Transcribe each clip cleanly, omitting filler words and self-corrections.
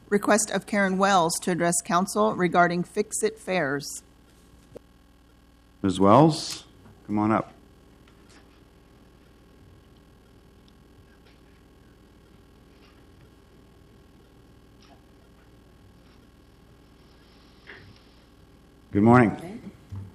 Request of Karen Wells to address council regarding Fix-It fairs. Ms. Wells, come on up. Good morning.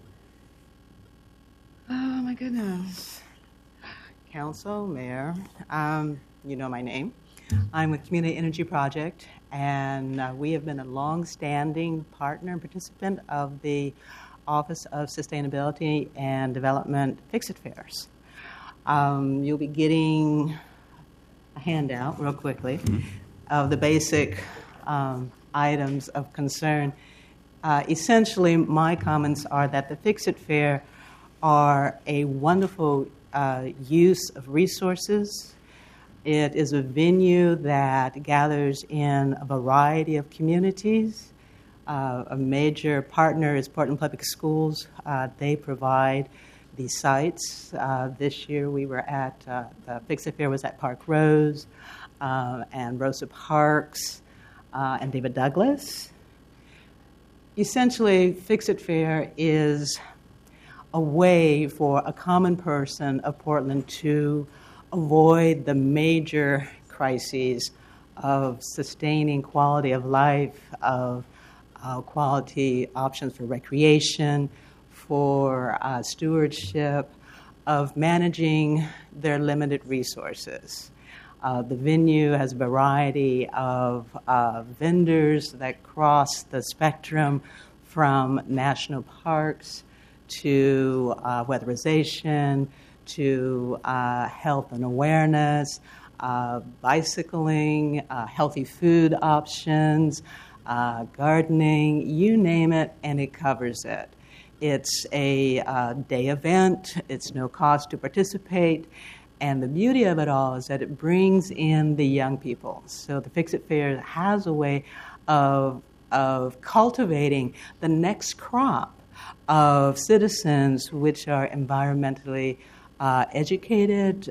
Oh, my goodness. Council, Mayor, you know my name. I'm with Community Energy Project, and we have been a long-standing partner and participant of the Office of Sustainability and Development Fix-It Fairs. You'll be getting a handout real quickly of the basic items of concern. Essentially, my comments are that the Fix-It Fair are a wonderful use of resources. It is a venue that gathers in a variety of communities. A major partner is Portland Public Schools. They provide the sites. This year we were at, the Fix-It Fair was at Park Rose and Rosa Parks and David Douglas. Essentially, Fix-It Fair is a way for a common person of Portland to avoid the major crises of sustaining quality of life, of quality options for recreation, for stewardship, of managing their limited resources. The venue has a variety of vendors that cross the spectrum from national parks to weatherization, to health and awareness, bicycling, healthy food options, gardening, you name it, and it covers it. It's a day event. It's no cost to participate. And the beauty of it all is that it brings in the young people. So the Fix-It Fair has a way of cultivating the next crop of citizens which are environmentally educated,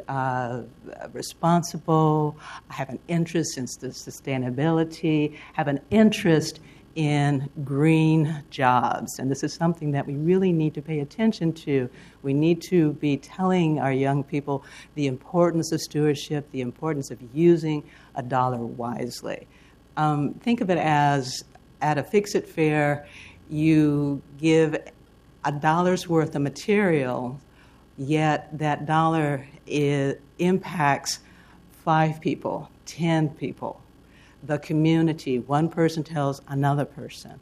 responsible, have an interest in sustainability, have an interest in green jobs. And this is something that we really need to pay attention to. We need to be telling our young people the importance of stewardship, the importance of using a dollar wisely. Think of it as at a Fix-It Fair, you give $1 worth of material, yet that dollar impacts 5 people, 10 people. The community, one person tells another person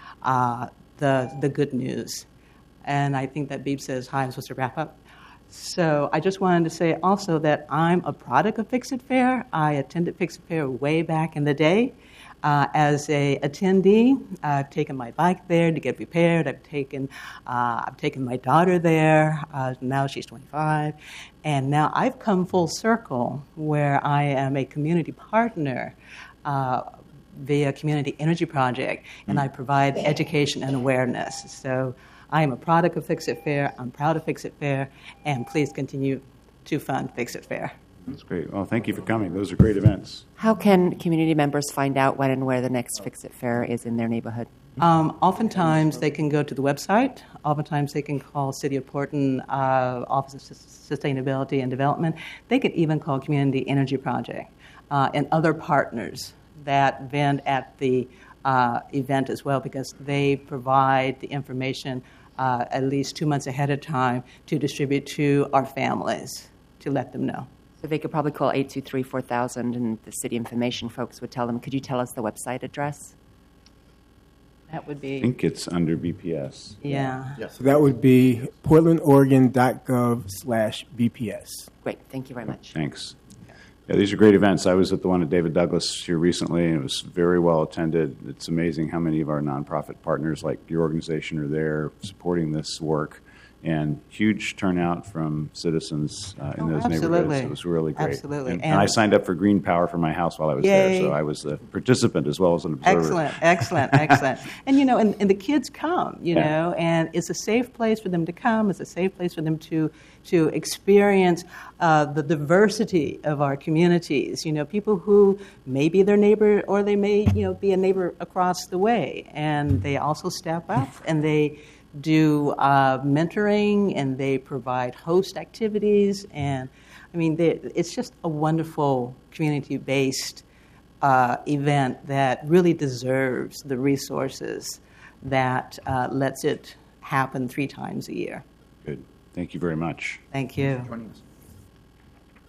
the good news. And I think that Beeb says, hi, I'm supposed to wrap up. So I just wanted to say also that I'm a product of Fix-It Fair. I attended Fix-It Fair way back in the day. As a attendee, I've taken my bike there to get prepared. I've taken my daughter there. Now she's 25. And now I've come full circle where I am a community partner via Community Energy Project, and I provide education and awareness. So I am a product of Fix-It Fair. I'm proud of Fix-It Fair, and please continue to fund Fix-It Fair. That's great. Well, thank you for coming. Those are great events. How can community members find out when and where the next Fix-It Fair is in their neighborhood? Oftentimes they can go to the website. Oftentimes they can call City of Portland Office of Sustainability and Development. They can even call Community Energy Project and other partners that vend at the event as well, because they provide the information at least 2 months ahead of time to distribute to our families to let them know. So they could probably call 823-4000 and the city information folks would tell them. Could you tell us the website address? That would be... I think it's under BPS. Yeah. So that would be portlandoregon.gov/BPS. Great. Thank you very much. Thanks. Yeah, these are great events. I was at the one at David Douglas here recently, and it was very well attended. It's amazing how many of our nonprofit partners like your organization are there supporting this work. and huge turnout from citizens in those absolutely. neighborhoods. It was really great. Absolutely. And I signed up for Green Power for my house while I was Yay. there, so I was a participant as well as an observer. Excellent. And, and the kids come, Yeah. and it's a safe place for them to come. It's a safe place for them to experience the diversity of our communities. People who may be their neighbor or they may, be a neighbor across the way. And they also step up and they do mentoring and they provide host activities. And, it's just a wonderful community-based event that really deserves the resources that lets it happen 3 times a year. Good. Thank you very much. Thank you. Joining us.